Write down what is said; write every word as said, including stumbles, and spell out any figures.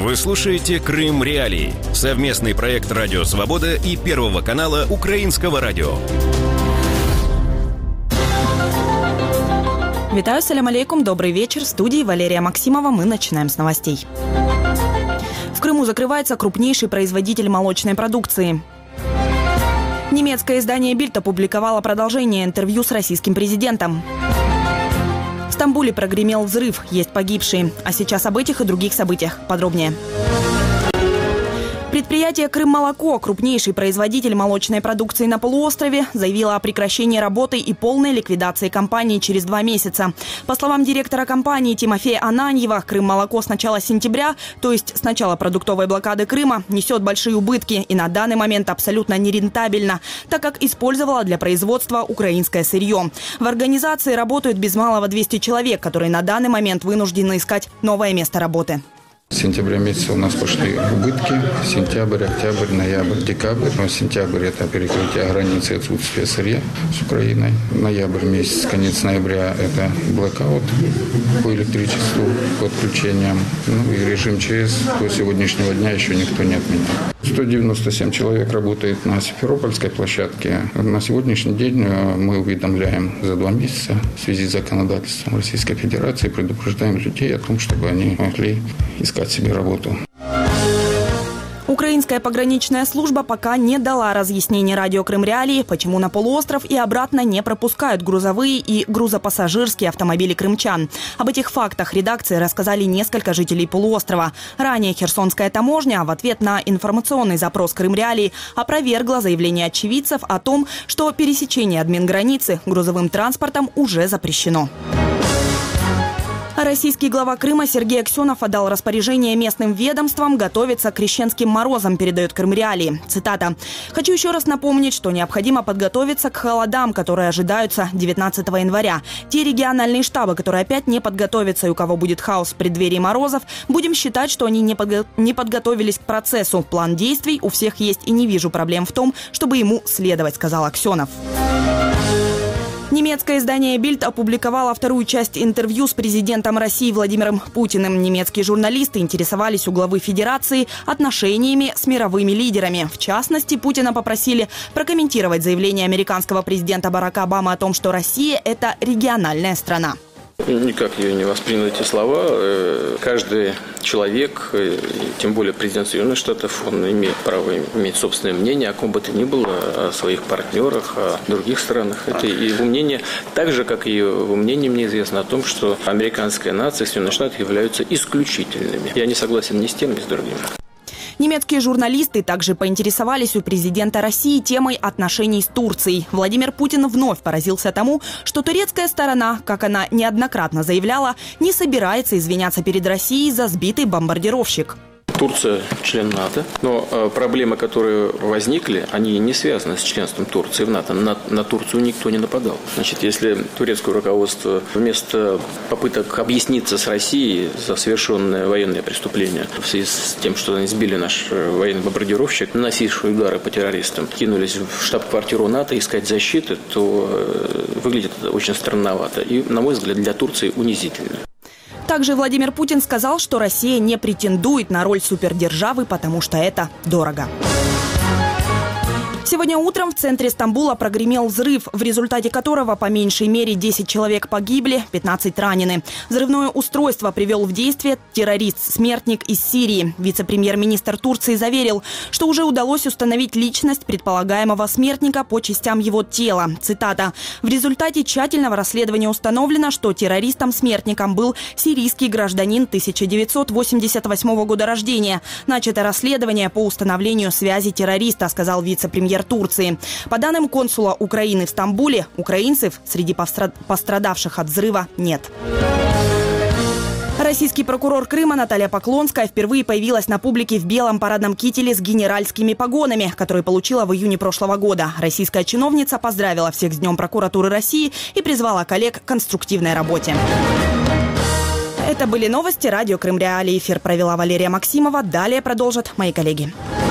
Вы слушаете «Крым Реалии» – совместный проект «Радио Свобода» и Первого канала Украинского радио. Витаю, салям алейкум, добрый вечер. В студии Валерия Максимова. Мы начинаем с новостей. В Крыму закрывается крупнейший производитель молочной продукции. Немецкое издание «Бильд» опубликовало продолжение интервью с российским президентом. В Стамбуле прогремел взрыв, есть погибшие. А сейчас об этих и других событиях подробнее. Предприятие «Крыммолоко», крупнейший производитель молочной продукции на полуострове, заявило о прекращении работы и полной ликвидации компании через два месяца. По словам директора компании Тимофея Ананьева, «Крыммолоко» с начала сентября, то есть с начала продуктовой блокады Крыма, несет большие убытки и на данный момент абсолютно нерентабельно, так как использовала для производства украинское сырье. В организации работают без малого двести человек, которые на данный момент вынуждены искать новое место работы. С сентября месяца у нас пошли убытки. Сентябрь, октябрь, ноябрь, декабрь. Но сентябрь – это перекрытие границы, отсутствие сырья с Украиной. Ноябрь месяц, конец ноября – это блэкаут по электричеству, по отключениям. Ну и режим ЧС до сегодняшнего дня еще никто не отменял. сто девяносто семь человек работает на Симферопольской площадке. На сегодняшний день мы уведомляем за два месяца в связи с законодательством Российской Федерации, предупреждаем людей о том, чтобы они могли искать себе работу. Украинская пограничная служба пока не дала разъяснений радио «Крым Реалии», почему на полуостров и обратно не пропускают грузовые и грузопассажирские автомобили крымчан. Об этих фактах редакции рассказали несколько жителей полуострова. Ранее Херсонская таможня в ответ на информационный запрос «Крым Реалии» опровергла заявление очевидцев о том, что пересечение админграницы грузовым транспортом уже запрещено. Российский глава Крыма Сергей Аксенов отдал распоряжение местным ведомствам готовиться к крещенским морозам, передает Крым Реалии. Цитата. «Хочу еще раз напомнить, что необходимо подготовиться к холодам, которые ожидаются девятнадцатого января. Те региональные штабы, которые опять не подготовятся и у кого будет хаос в преддверии морозов, будем считать, что они не, подго- не подготовились к процессу. План действий у всех есть и не вижу проблем в том, чтобы ему следовать», сказал Аксенов. Немецкое издание «Бильд» опубликовало вторую часть интервью с президентом России Владимиром Путиным. Немецкие журналисты интересовались у главы Федерации отношениями с мировыми лидерами. В частности, Путина попросили прокомментировать заявление американского президента Барака Обамы о том, что Россия – это региональная страна. Никак я не воспринял эти слова. Каждый человек, тем более президент Соединенных Штатов, он имеет право иметь собственное мнение о ком бы то ни было, о своих партнерах, о других странах. Это его мнение, так же, как и его мнение, мне известно о том, что американская нация, Соединенные Штаты являются исключительными. Я не согласен ни с тем, ни с другим. Немецкие журналисты также поинтересовались у президента России темой отношений с Турцией. Владимир Путин вновь поразился тому, что турецкая сторона, как она неоднократно заявляла, не собирается извиняться перед Россией за сбитый бомбардировщик. Турция член НАТО, но э, проблемы, которые возникли, они не связаны с членством Турции в НАТО. На, на Турцию никто не нападал. Значит, если турецкое руководство вместо попыток объясниться с Россией за совершенное военное преступление в связи с тем, что они сбили наш военный бомбардировщик, наносивший удары по террористам, кинулись в штаб-квартиру НАТО искать защиты, то э, выглядит это очень странновато и, на мой взгляд, для Турции унизительно. Также Владимир Путин сказал, что Россия не претендует на роль супердержавы, потому что это дорого. Сегодня утром в центре Стамбула прогремел взрыв, в результате которого по меньшей мере десять человек погибли, пятнадцать ранены. Взрывное устройство привел в действие террорист-смертник из Сирии. Вице-премьер-министр Турции заверил, что уже удалось установить личность предполагаемого смертника по частям его тела. Цитата. «В результате тщательного расследования установлено, что террористом-смертником был сирийский гражданин тысяча девятьсот восемьдесят восьмого года рождения. Начато расследование по установлению связи террориста», сказал вице-премьер Турции. По данным консула Украины в Стамбуле, украинцев среди пострадавших от взрыва нет. Российский прокурор Крыма Наталья Поклонская впервые появилась на публике в белом парадном кителе с генеральскими погонами, который получила в июне прошлого года. Российская чиновница поздравила всех с Днем прокуратуры России и призвала коллег к конструктивной работе. Это были новости радио «Крым Реалии». Эфир провела Валерия Максимова. Далее продолжат мои коллеги.